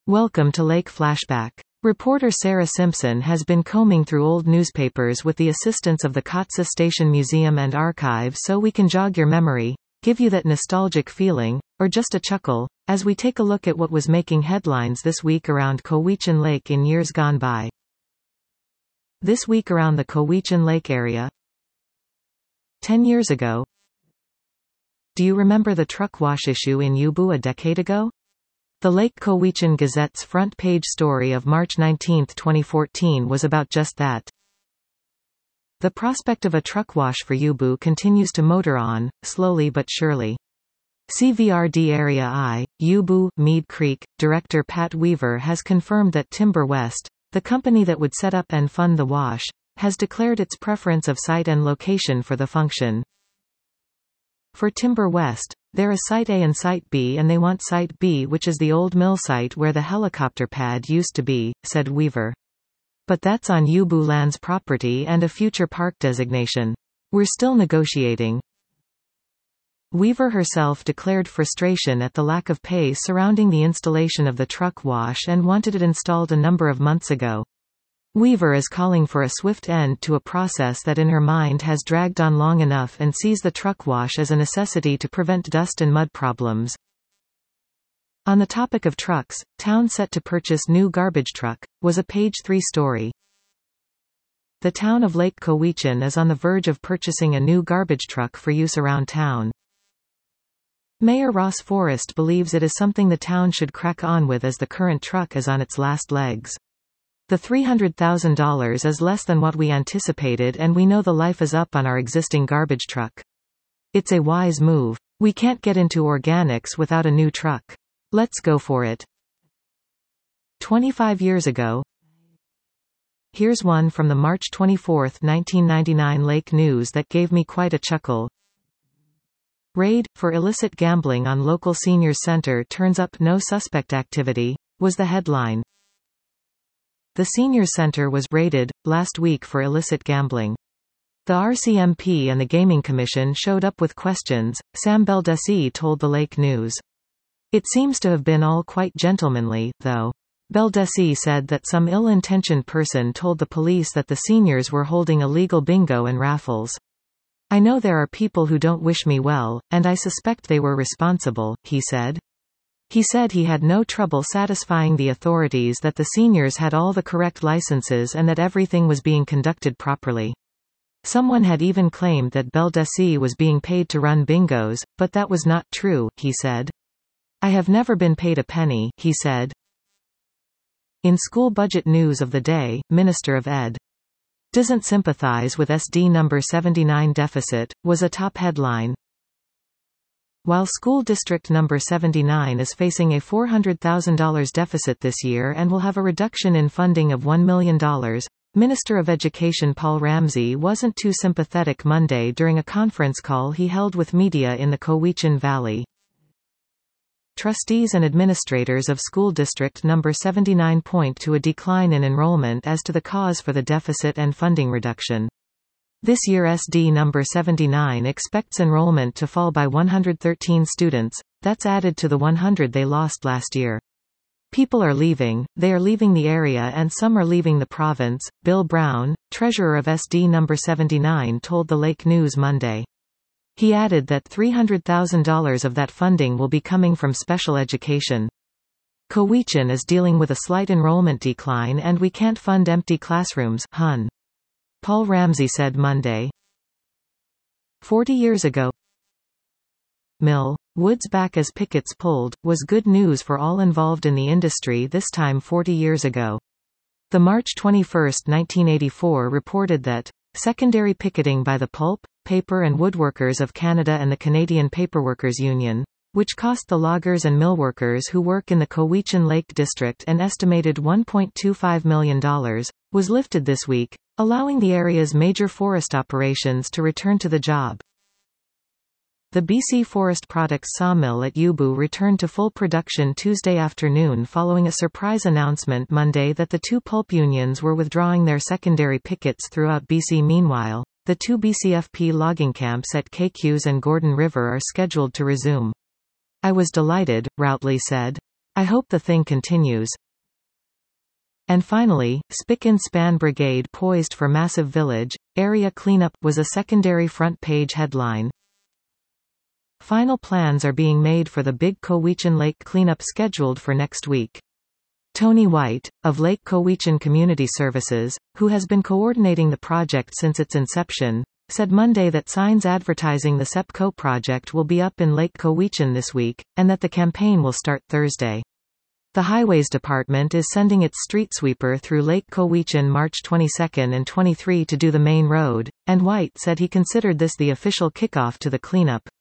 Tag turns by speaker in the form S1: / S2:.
S1: Welcome to Lake Flashback. Reporter Sarah Simpson has been combing through old newspapers with the assistance of the Kotze Station Museum and Archive so we can jog your memory, give you that nostalgic feeling, or just a chuckle, as we take a look at what was making headlines this week around Cowichan Lake in years gone by. This week around the Cowichan Lake area. 10 years ago. Do you remember the truck wash issue in Yubu a decade ago? The Lake Cowichan Gazette's front-page story of March 19, 2014 was about just that. The prospect of a truck wash for Yubu continues to motor on, slowly but surely. CVRD Area I, Yubu, Mead Creek, Director Pat Weaver has confirmed that Timber West, the company that would set up and fund the wash, has declared its preference of site and location for the function. For Timber West, there is Site A and Site B, and they want Site B, which is the old mill site where the helicopter pad used to be, said Weaver. But that's on Yubu Land's property and a future park designation. We're still negotiating. Weaver herself declared frustration at the lack of pay surrounding the installation of the truck wash and wanted it installed a number of months ago. Weaver is calling for a swift end to a process that in her mind has dragged on long enough and sees the truck wash as a necessity to prevent dust and mud problems. On the topic of trucks, town set to purchase new garbage truck, was a page 3 story. The town of Lake Cowichan is on the verge of purchasing a new garbage truck for use around town. Mayor Ross Forrest believes it is something the town should crack on with as the current truck is on its last legs. The $300,000 is less than what we anticipated, and we know the life is up on our existing garbage truck. It's a wise move. We can't get into organics without a new truck. Let's go for it. 25 years ago. Here's one from the March 24, 1999 Lake News that gave me quite a chuckle. Raid for illicit gambling on local seniors center turns up no suspect activity, was the headline. The Seniors Center was raided last week for illicit gambling. The RCMP and the Gaming Commission showed up with questions, Sam Beldessi told the Lake News. It seems to have been all quite gentlemanly, though. Beldessi said that some ill-intentioned person told the police that the seniors were holding illegal bingo and raffles. I know there are people who don't wish me well, and I suspect they were responsible, he said. He said he had no trouble satisfying the authorities that the seniors had all the correct licenses and that everything was being conducted properly. Someone had even claimed that Beldessi was being paid to run bingos, but that was not true, he said. I have never been paid a penny, he said. In school budget news of the day, Minister of Ed. Doesn't sympathize with SD number 79 deficit, was a top headline. While School District Number 79 is facing a $400,000 deficit this year and will have a reduction in funding of $1 million, Minister of Education Paul Ramsey wasn't too sympathetic Monday during a conference call he held with media in the Cowichan Valley. Trustees and administrators of School District Number 79 point to a decline in enrollment as to the cause for the deficit and funding reduction. This year SD number 79 expects enrollment to fall by 113 students, that's added to the 100 they lost last year. People are leaving, they are leaving the area and some are leaving the province, Bill Brown, treasurer of SD number 79 told the Lake News Monday. He added that $300,000 of that funding will be coming from special education. Cowichan is dealing with a slight enrollment decline and we can't fund empty classrooms, Hun. Paul Ramsey said Monday. 40 years ago. Mill Woods back as pickets pulled, was good news for all involved in the industry this time 40 years ago. The March 21, 1984 reported that secondary picketing by the Pulp, Paper and Woodworkers of Canada and the Canadian Paperworkers Union, which cost the loggers and millworkers who work in the Cowichan Lake District an estimated $1.25 million, was lifted this week, allowing the area's major forest operations to return to the job. The BC Forest Products sawmill at Yubu returned to full production Tuesday afternoon following a surprise announcement Monday that the two pulp unions were withdrawing their secondary pickets throughout BC. Meanwhile, the two BCFP logging camps at KQs and Gordon River are scheduled to resume. I was delighted, Routley said. I hope the thing continues. And finally, Spick and Span Brigade poised for massive village area cleanup was a secondary front page headline. Final plans are being made for the big Cowichan Lake cleanup scheduled for next week. Tony White, of Lake Cowichan Community Services, who has been coordinating the project since its inception, said Monday that signs advertising the SEPCO project will be up in Lake Cowichan this week, and that the campaign will start Thursday. The Highways Department is sending its street sweeper through Lake Cowichan March 22 and 23 to do the main road, and White said he considered this the official kickoff to the cleanup.